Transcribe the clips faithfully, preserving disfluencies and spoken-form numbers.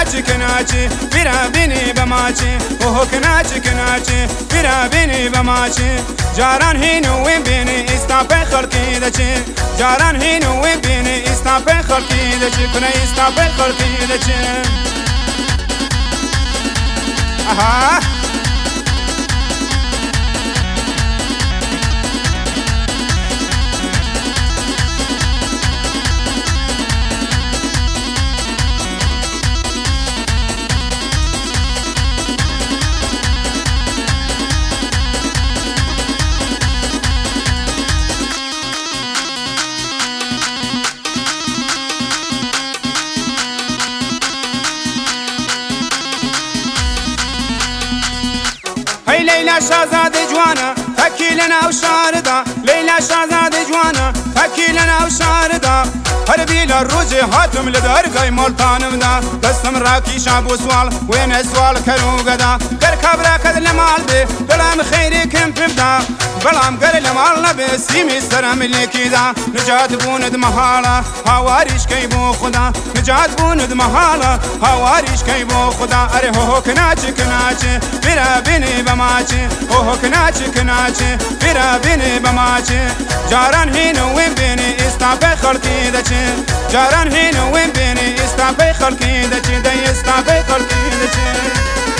كناچ كناچ برا بيني بماچي وهو كناچ كناچ برا بيني بماچي جاران هينو وين بيني استابي خلقي دچي جاران هينو وين بيني استابي خلقي دچي كنا استابي خلقي دچي اها ليلى شازادة جوانا فكي لنا وشاردا ليلى شازادة جوانا فكي لنا وشاردا هربي للروج هاتم لدرقاي مولتان دا دستم راكي شاب سوال وين سوال كرو غدا كركب راكد لمال بي بلام خيري كم بدا بلام قر لمال نبي سيمي سرم اللي كيدا نجات بوند محالة هواريش كيبو خدا نجات بوند محالة هواريش كيبو خدا اري هو كناچ كناچ برا بيني بماچي هو كناچ كناچ برا بيني بماچي جاران هينو وين بيني استابي خلقي دچي جاران هينو وين بيني استابي خلقي دچي دي استابي خلقي دچي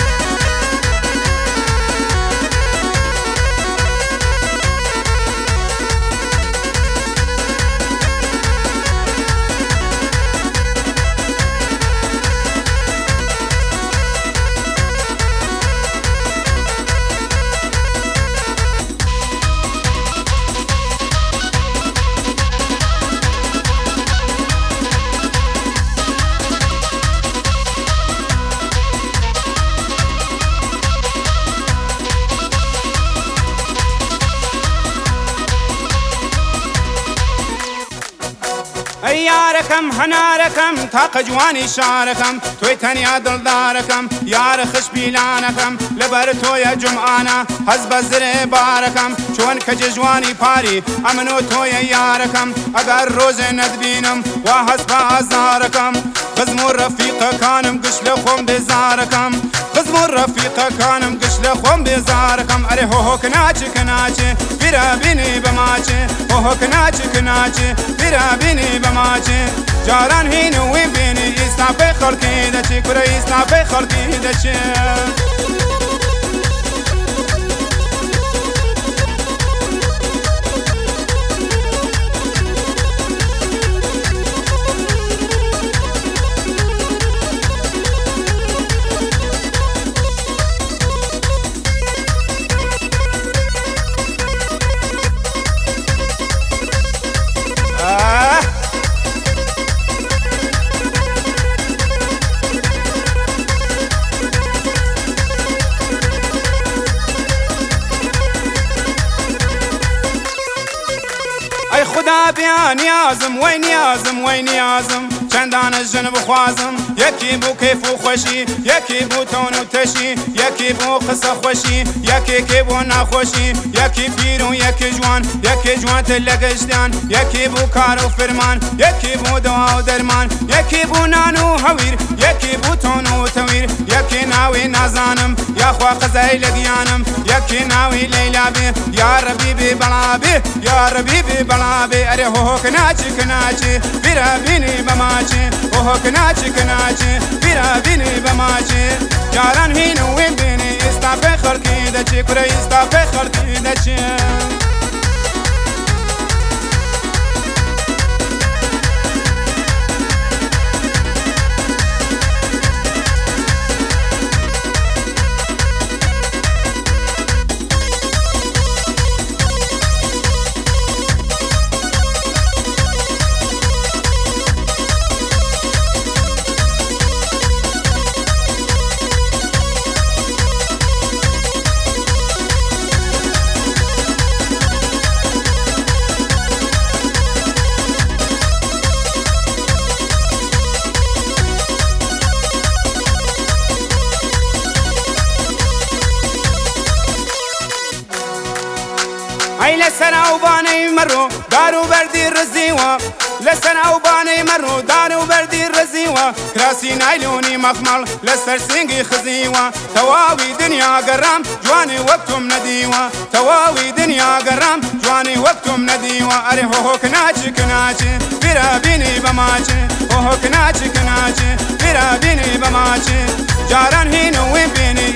ياركم هناركم تاق جواني شاركم توي تنيا دلداركم يار خش بيلانكم لبرتو يا جمعانا حزب الزر باركم شون كجواني باري امنو تو يا ياركم اگر روز ندبينم وحسب ازاركم خزمو الرفيق كانم قش لخوم بزاركم خزمو الرفيق كانم قش لخوم بزاركم اري هو كناچ كناچ برا بيني بماچي هو كناچ كناچ برا بيني بماچي جاران هينو وين بيني استابي خلقي دچي كرا استابي خلقي دچي خدا بيان يازم وين يازم وين يازم چندان الجنب خوازم يكي بو كيف خوشي يكي بو تون وتشي يكي بو قصة خوشي يكي كي بو ناخوشي يكي بيرو يكي جوان يكي جوان تلقشدان يكي بو كارو فرمان يكي بو دواء ودرمان يكي بو نانو هوير يكي بو تون وتوير يكي ناوي نازانم يا خوا قزاي لقيانم يكي ناوي ليلى بي يا ربيبي بلابي يا ربيبي بلابي اري هو كناچ كناچ برا بيني بماچي هو كناچ كناچ برا بيني بماچي جاران هينو وين بيني استابي خلقي دچي كرا استابي خلقي دچي هاي لسنا وباني مرو دارو بردي الرزيوة لسر او باني مرو دارو بردي الرزيوة كراسي نايلوني مخمل لسر سنگي خزيوة تواوي دنيا قرام جواني وقتم نديوة تواوي دنيا قرام جواني وقتم نديوة اري هو هو كناچي كناچي برا بيني بماچي هو هو كناچي كناچي برا بيني بماچي جاران هينو وين بيني